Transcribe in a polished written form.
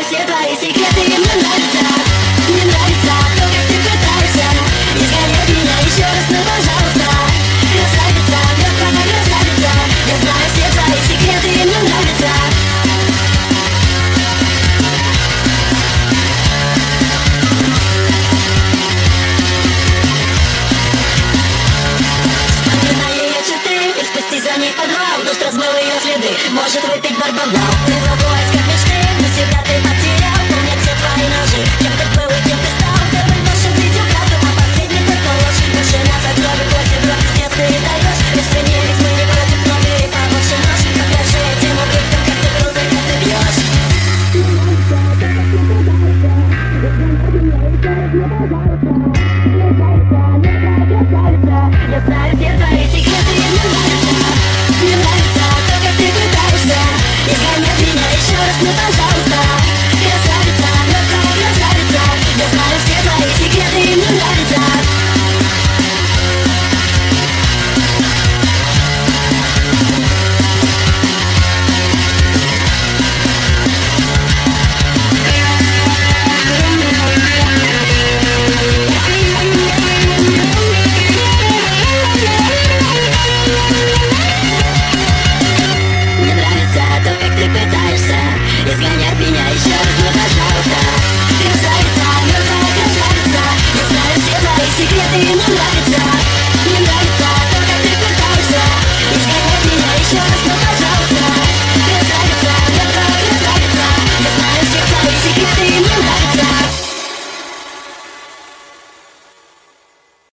знаю все твои секреты, и мне нравится то, как ты пытаешься изгонять меня еще раз, ну пожалуйста. Красавица, мертвая красавица, я знаю все твои секреты, и мне нравится. Вспоминаю ее черты и спусти за ней в подвал. Душ размыл ее следы, может выпить барбалал. Ты в поисках мечты, но себя ты потерял. Помнят все твои ножи, кем ты был и кем ты стал. Первый нашел видеокарту, а последний только ложь. Больше мяса, крови, плоти, вдруг пиздец ты даешь. Если не ведь мы не против, но бери побольше нож. Покажи этим ублюдкам, как ты круто, как ты бьешь. Я знаю все твои секреты, и мне нравится то, как ты пытаешься изгонять меня еще раз, ну пожалуйста. Красавица, мертвая красавица, я знаю все твои секреты, и мне нравится. Мне нравится то, как ты пытаешься изгонять меня еще раз, ну пожалуйста. Красавица, мертвая красавица, я знаю все твои секреты, и мне нравится.